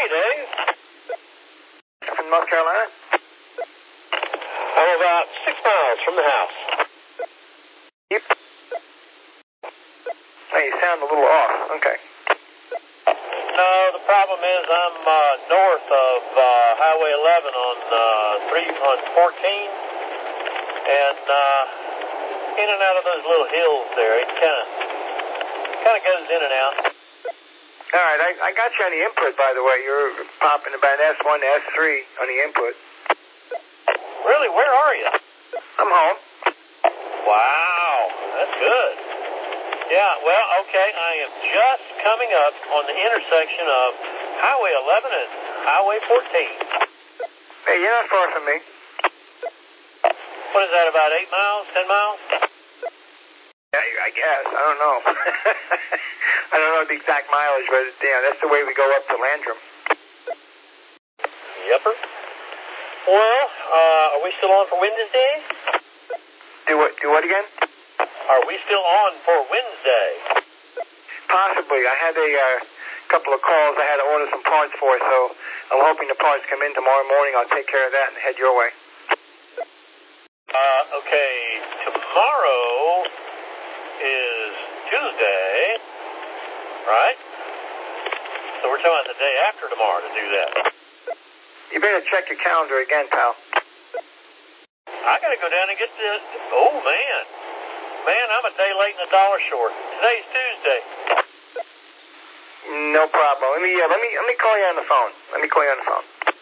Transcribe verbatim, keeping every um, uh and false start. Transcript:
Hey, Dave. From North Carolina? I'm about six miles from the house. Yep. Oh, you sound a little off. Okay. No, the problem is I'm uh, north of uh, Highway eleven on uh, three on fourteen, and uh, in and out of those little hills there. It kind of kind of goes in and out. All right, I, I got you on the input, by the way. You're popping about S one to S three on the input. Really? Where are you? I'm home. Wow, that's good. Yeah, well, okay, I am just coming up on the intersection of Highway eleven and Highway fourteen. Hey, you're not far from me. What is that, about eight miles, ten miles? Yeah, I guess. I don't know. I don't know the exact mileage, but yeah, that's the way we go up to Landrum. Yepper. Well, uh, are we still on for Wednesday? Do what? Do what again? Are we still on for Wednesday? Possibly. I had a uh, couple of calls I had to order some parts for, so I'm hoping the parts come in tomorrow morning. I'll take care of that and head your way. Uh, okay, tomorrow is Tuesday, right? So we're talking about the day after tomorrow to do that. You better check your calendar again, pal. I gotta go down and get the... Oh, man. Man, I'm a day late and a dollar short. Today's Tuesday. No problem. Let me, uh, let me, let me call you on the phone. Let me call you on the phone.